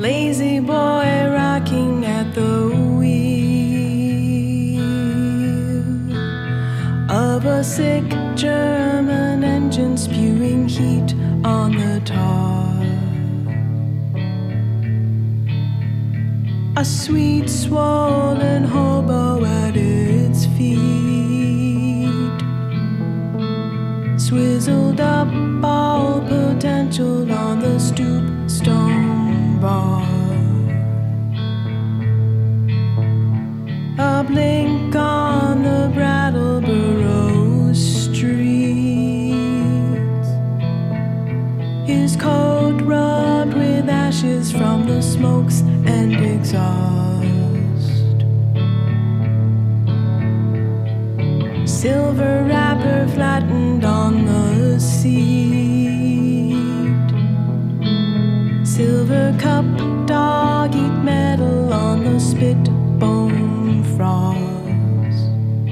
lazy boy rocking at the wheel of a sick German engine spewing heat on the tar. A sweet swollen hobo at its feet, swizzled up all potential on the stoop stone bar. A blink on the Brattleboro streets, his coat rubbed with ashes from the smokes and exhaust. Silver wrapper flattened on the seat, silver cup dog eat metal on the spit bone frost.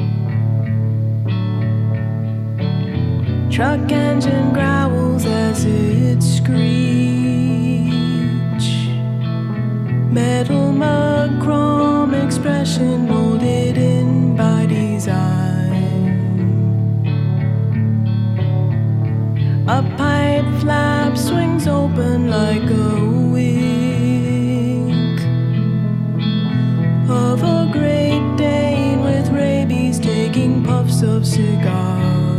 Truck engine growls as it screech, metal mug chrome expression molded in by design. A pipe flap swings open like a wink of a Great Dane with rabies taking puffs of cigars.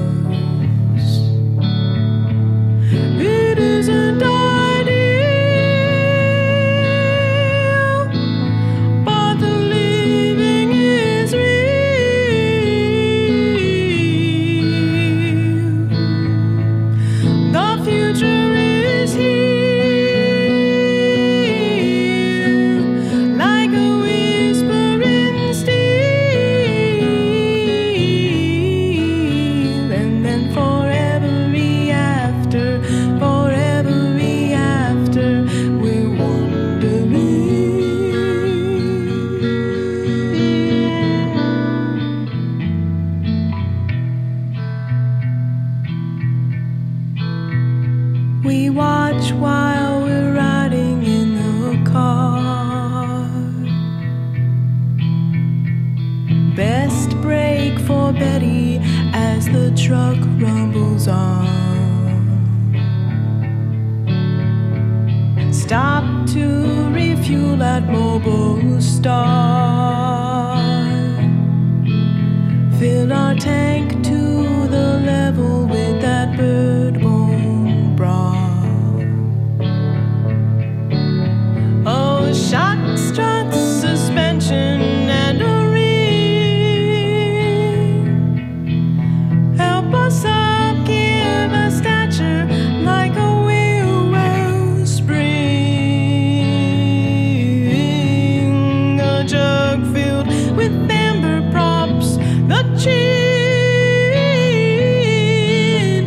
It isn't ideal, but the living is real. The future is here, like a whisper in steel, and then forever after, we're wondering. We watch while we're riding in the car. Best break for Betty as the truck rumbles on. Stop to refuel at Mobile Star. Fill our tank to the level with that bird bone broth. Oh, shock struts, suspension, and a ring help us up, give a stature like a wheel well spring. A jug filled with amber props, the chin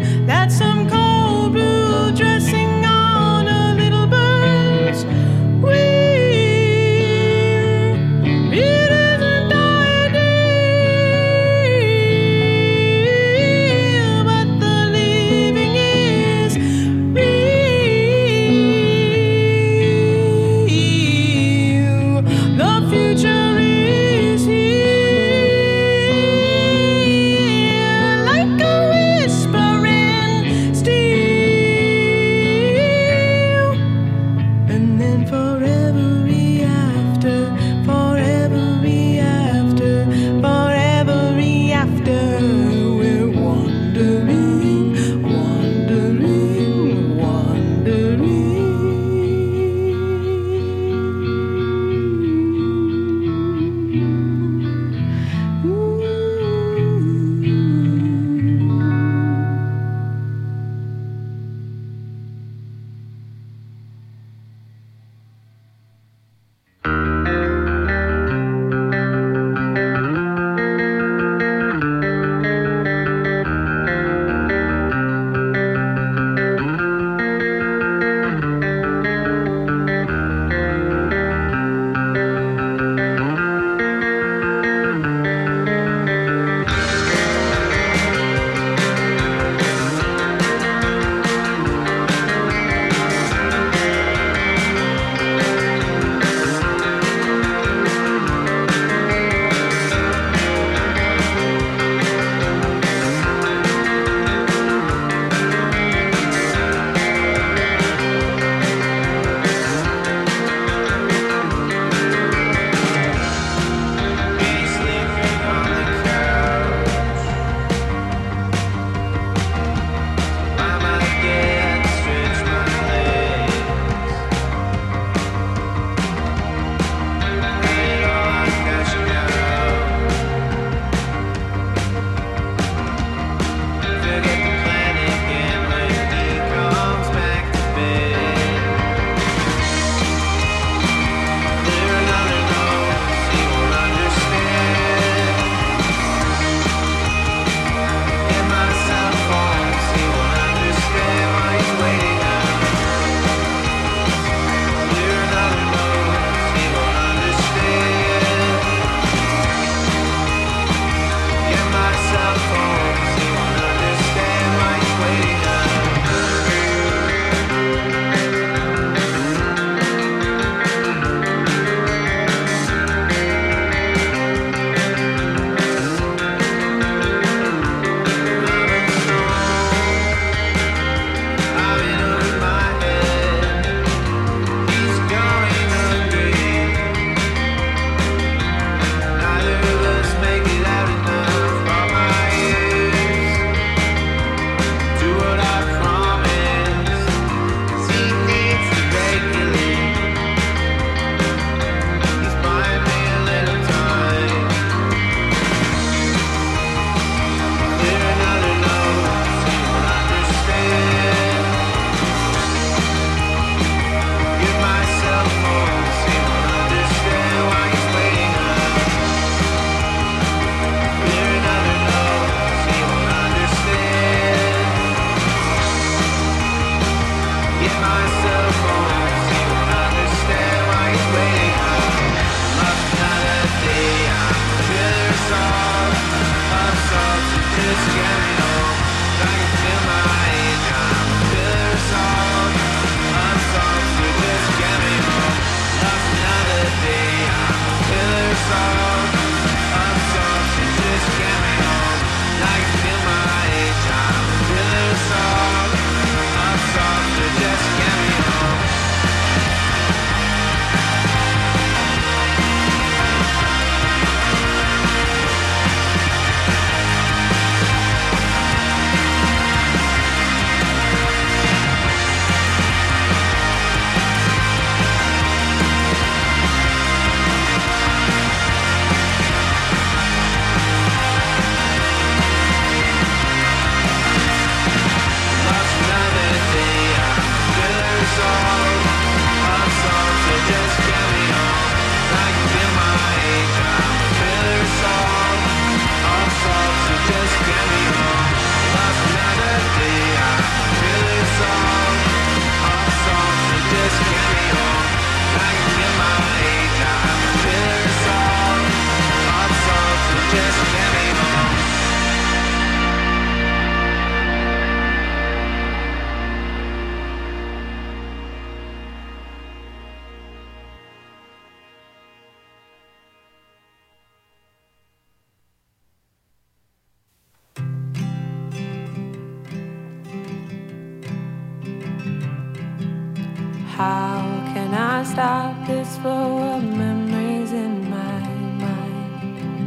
How can I stop this flow of memories in my mind?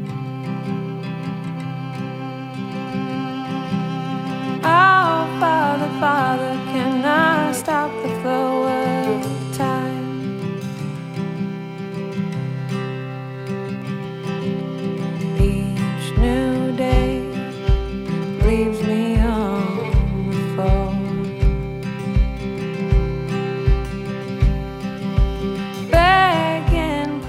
Oh, Father, Father, can I stop the flow of time? Each new day leaves me on the floor, begging,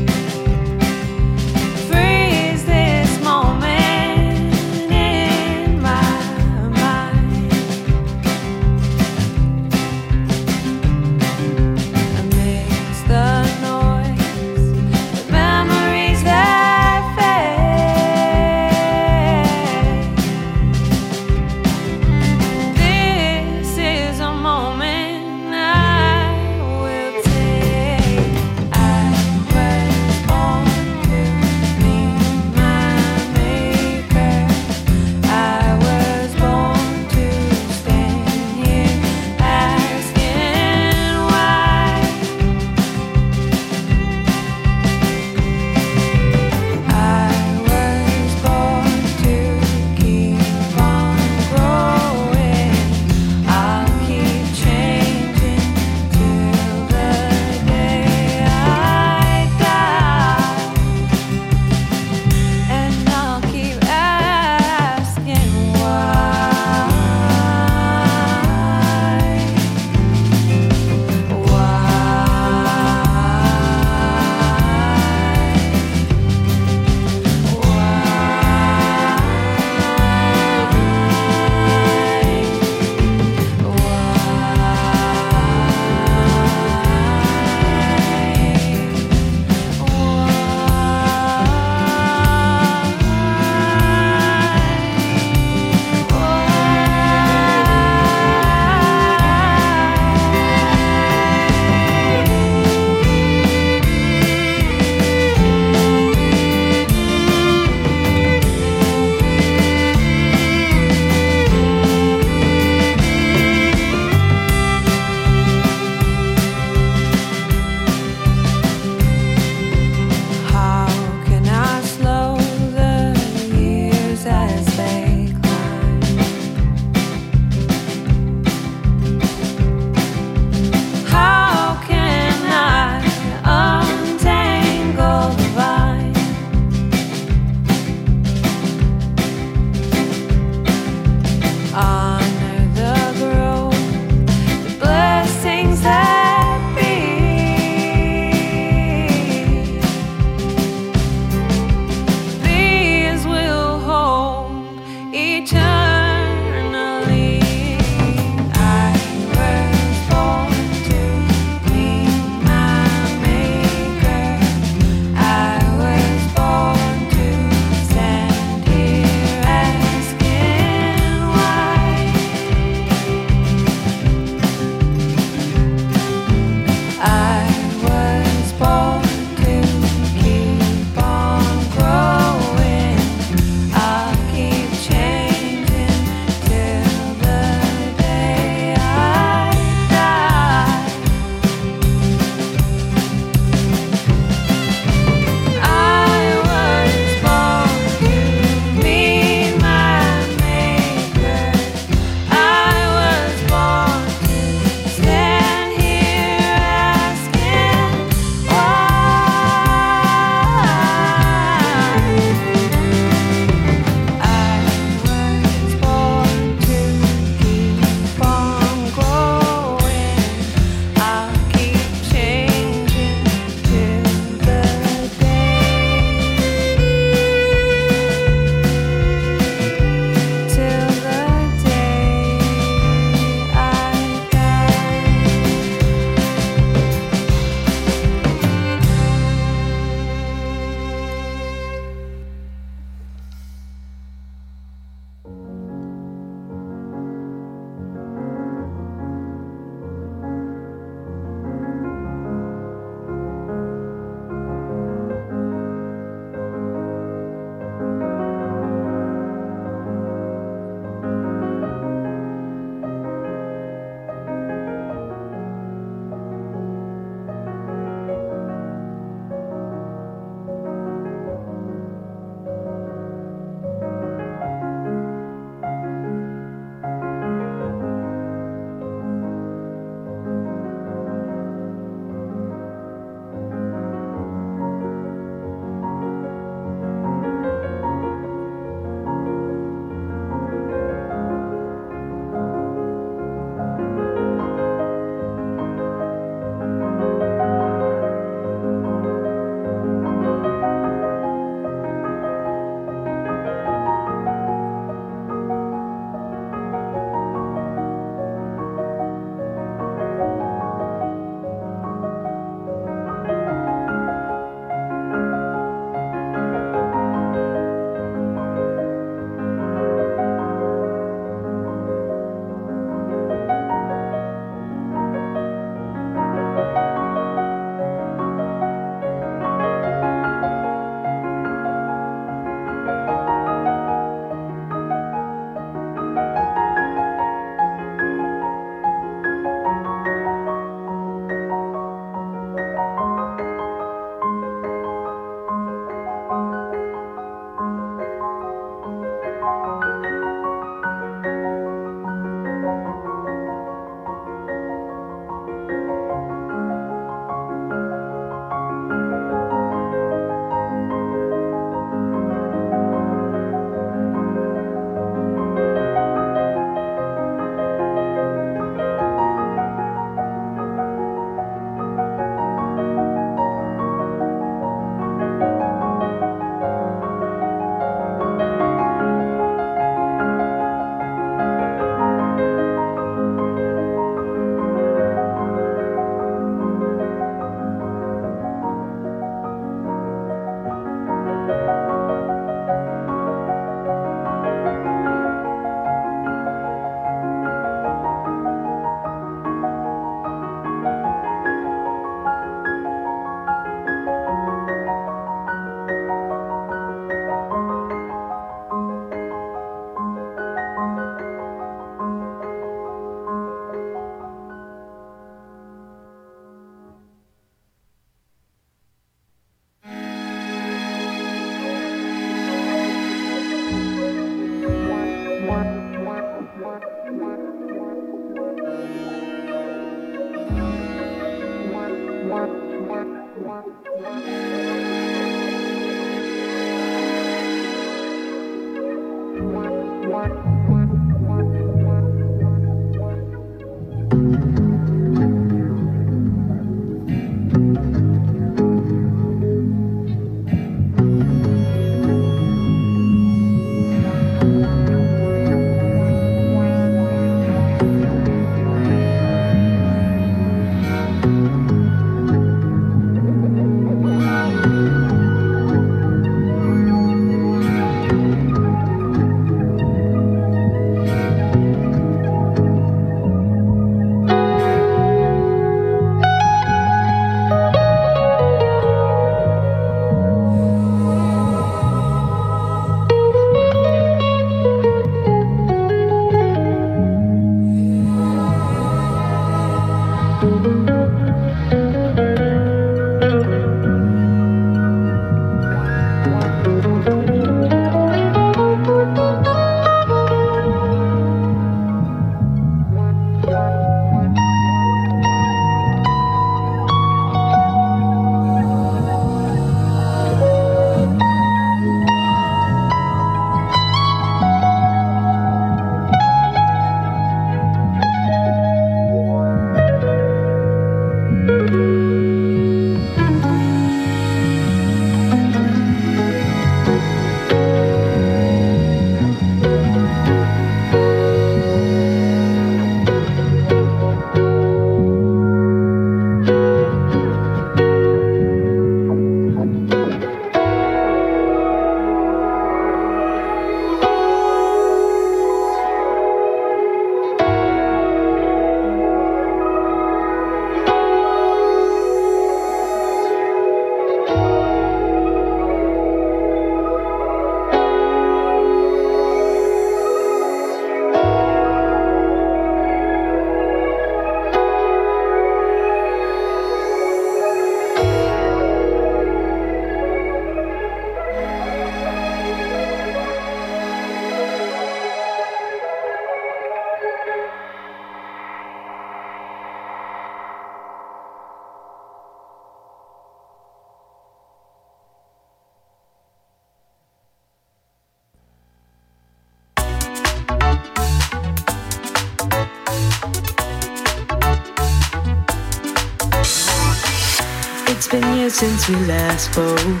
It's been years since we last spoke.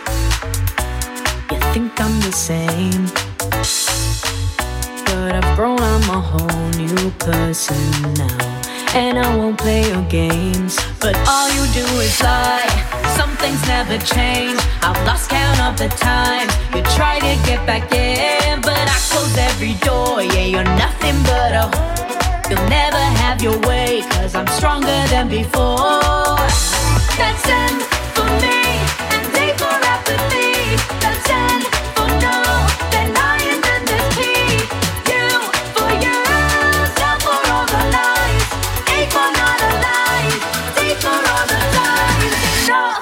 You think I'm the same, but I've grown, I'm a whole new person now. And I won't play your games, but all you do is lie. Some things never change. I've lost count of the times you try to get back in, but I close every door. Yeah, you're nothing but a you'll never have your way, 'cause I'm stronger than before. That's end for me, and day for apathy. That's end for no, then I and then there's P. You for you, down for all the lies. A for not alive, D for all the times. Enough.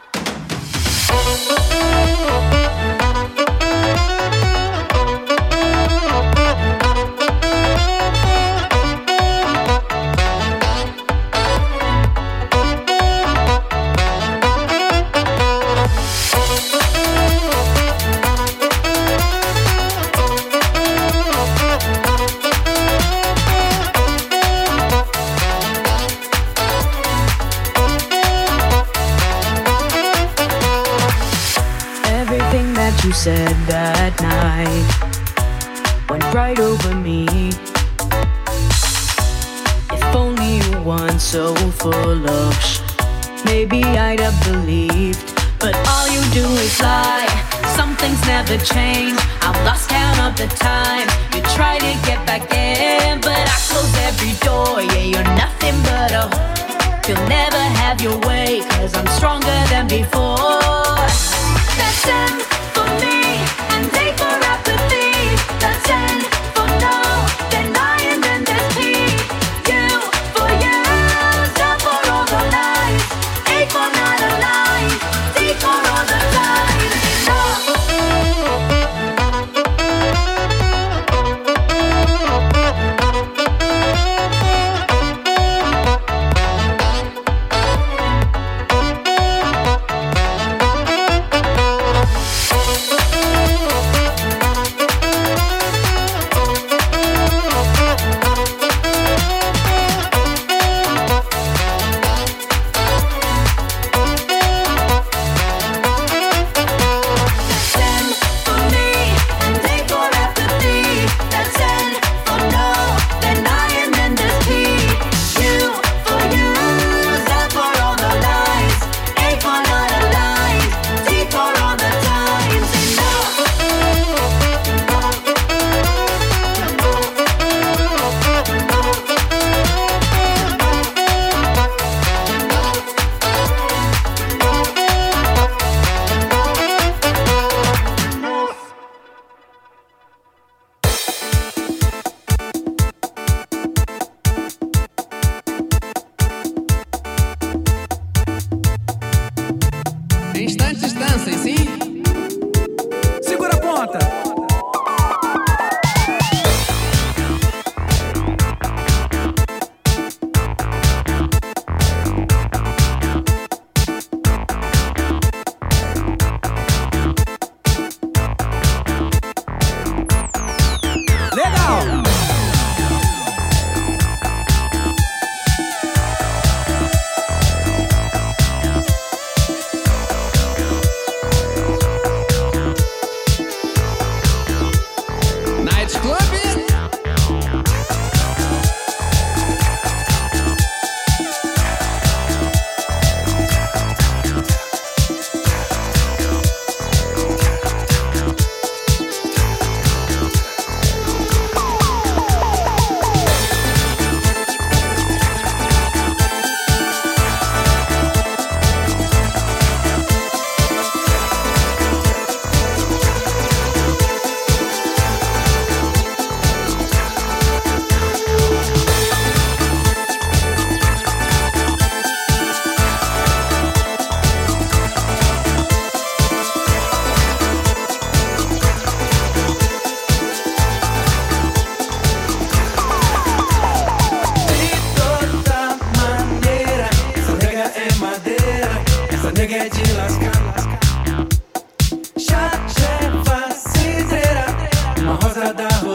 You said that night went right over me. If only you weren't so full of maybe I'd have believed. But all you do is lie. Some things never change. I've lost count of the time you try to get back in, but I close every door. Yeah, you're nothing but a you'll never have your way, 'cause I'm stronger than before. That's end for me, and day for apathy. That's end for no, then I and then there's P. You for you, down for all the lies. A for not alive, D for all the times. Enough.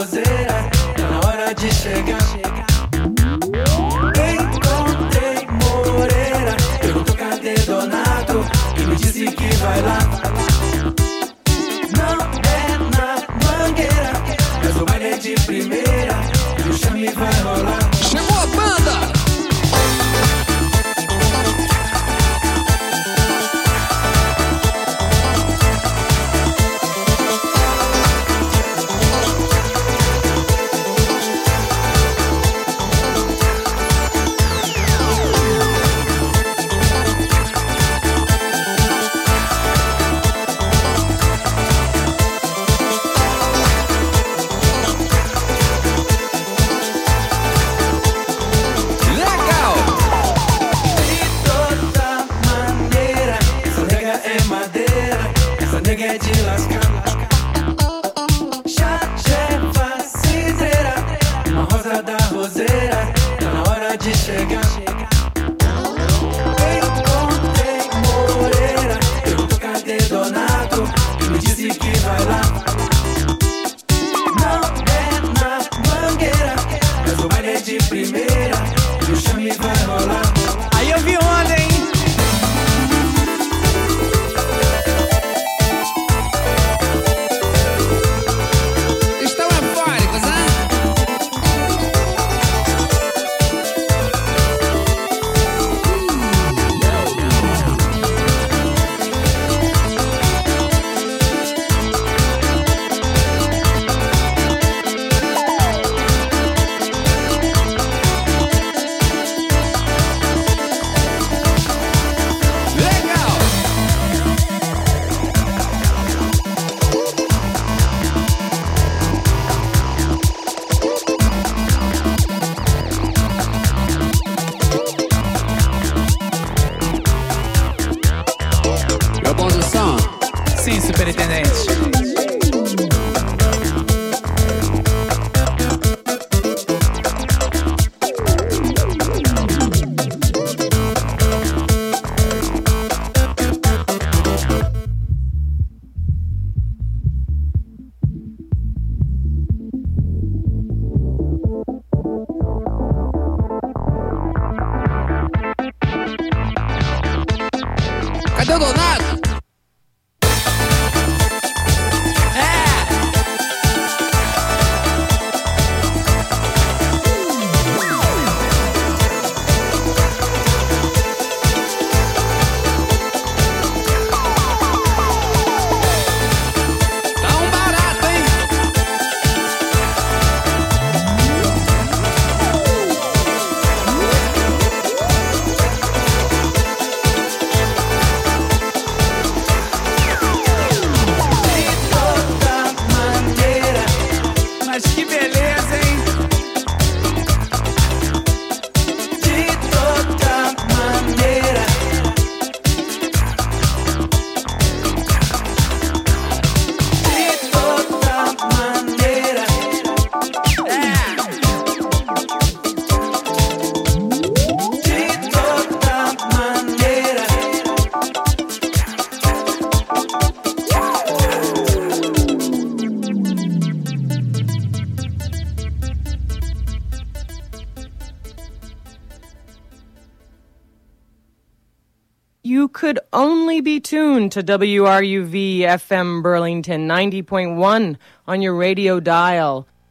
roseira, tá na hora de chegar. Encontrei Moreira, perguntou cadê Donato e me disse que vai lá. Não é na Mangueira, mas o baile é de primeira e o chame vai rolar. Chegou a banda! É de lascar. Chacheva cidreira, uma rosa da roseira, tá na hora de chegar. Encontrei Moreira, perguntou cadê Donato e me disse que vai lá. Não é na Mangueira, mas o baile é de primeira e o chame vai rolar. Aí eu vi onda, hein? Sim, superintendente. Cadê o Donato? You could only be tuned to WRUV FM Burlington 90.1 on your radio dial.